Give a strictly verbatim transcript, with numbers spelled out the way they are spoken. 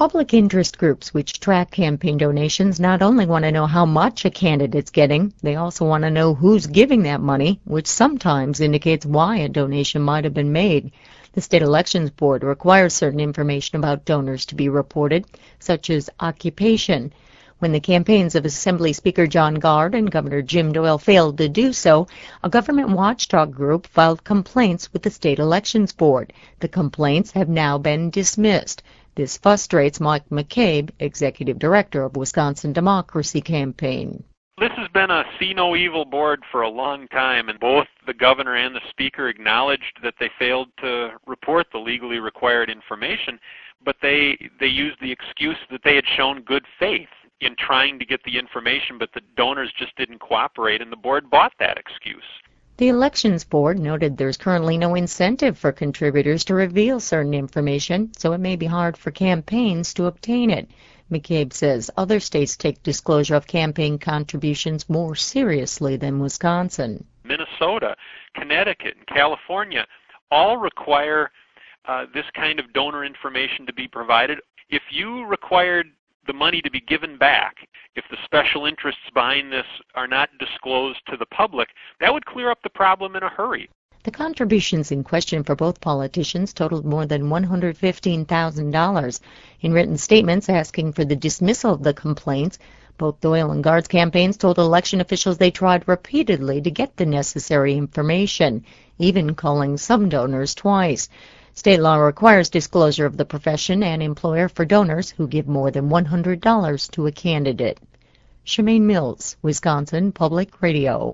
Public interest groups which track campaign donations not only want to know how much a candidate's getting, they also want to know who's giving that money, which sometimes indicates why a donation might have been made. The State Elections Board requires certain information about donors to be reported, such as occupation. When the campaigns of Assembly Speaker John Gard and Governor Jim Doyle failed to do so, a government watchdog group filed complaints with the State Elections Board. The complaints have now been dismissed. This frustrates Mike McCabe, Executive Director of Wisconsin Democracy Campaign. This has been a see no evil board for a long time, and both the governor and the speaker acknowledged that they failed to report the legally required information, but they, they used the excuse that they had shown good faith in trying to get the information, but the donors just didn't cooperate, and the board bought that excuse. The Elections Board noted there's currently no incentive for contributors to reveal certain information, so it may be hard for campaigns to obtain it. McCabe says other states take disclosure of campaign contributions more seriously than Wisconsin. Minnesota, Connecticut, and California all require uh, this kind of donor information to be provided. If you required the money to be given back, if the special interests behind this are not disclosed to the public, that would clear up the problem in a hurry. The contributions in question for both politicians totaled more than one hundred fifteen thousand dollars. In written statements asking for the dismissal of the complaints, both Doyle and Gard's campaigns told election officials they tried repeatedly to get the necessary information, even calling some donors twice. State law requires disclosure of the profession and employer for donors who give more than one hundred dollars to a candidate. Shemaine Mills, Wisconsin Public Radio.